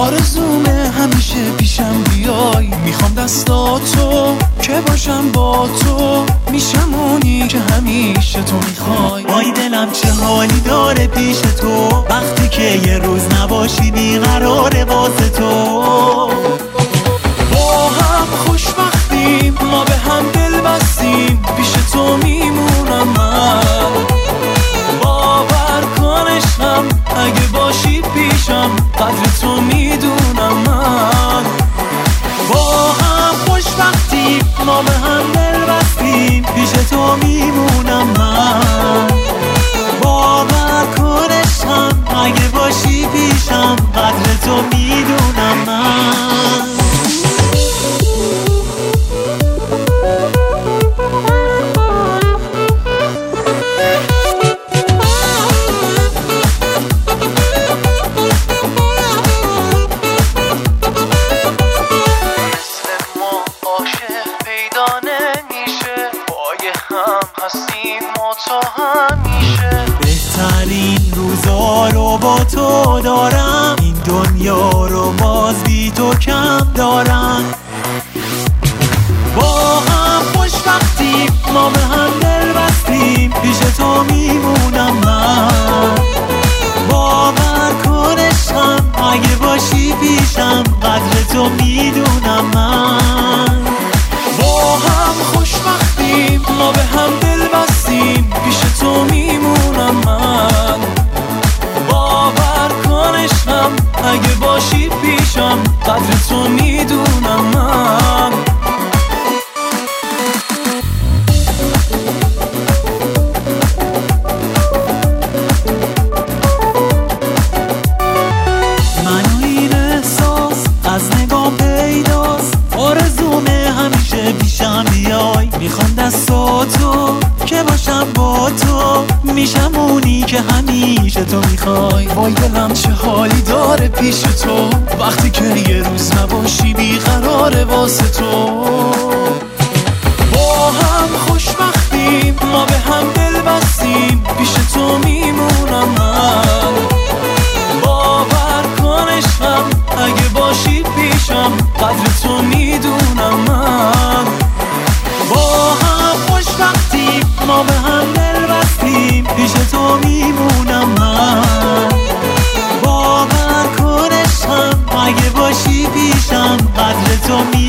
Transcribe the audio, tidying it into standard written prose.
آرزومه همیشه پیشم بیای، میخوام دستاتو که باشم با تو، میشم اونی که همیشه تو میخوای. وای دلم چه حالی داره پیش تو، وقتی که یه روز نباشی بیقراره واسه تو. با هم خوشبختیم، ما به هم دل بستیم، پیش تو میمونم من. باور کن عشقم اگه باشی پیشم، قدر تو میدونم من. با هم خوشبختیم، ما به هم دل بستیم، پیش تو میمونم من. باور کن عشقم اگه باشی پیشم، قدر تو میدونم من. بهترین روزا رو با تو دارم، این دنیا رو باز بی تو کم دارم. با هم خوشبختیم، ما به هم دل بستیم، پیش تو میمونم من. باور کن عشقم اگه باشی پیشم، قدر تو میدونم من. با هم خوشبختیم، ما به هم دل بستیم، پیش تو میمونم من. باور کن عشقم اگه باشی پیشم، قدر تو میدونم من. منو این احساس از نگاه پیداست، آرزومه همیشه پیشم بیای، میخوام دستاتو که باشم با تو، میشم اونی که همیشه تو میخوای. وای دلم چه حالی داره پیش تو، وقتی که یه روز نباشی بیقراره واسه تو. با هم خوشبختیم، ما به هم دل بستیم، پیش تو میمونم من. باور کن عشقم اگه باشی پیشم، قدر تو میدونم من. با هم خوشبختیم، ما به هم دل بستیم، پیش تو میمونم من. باور کن عشقم اگه باشی پیشم، قدر تو میدونم.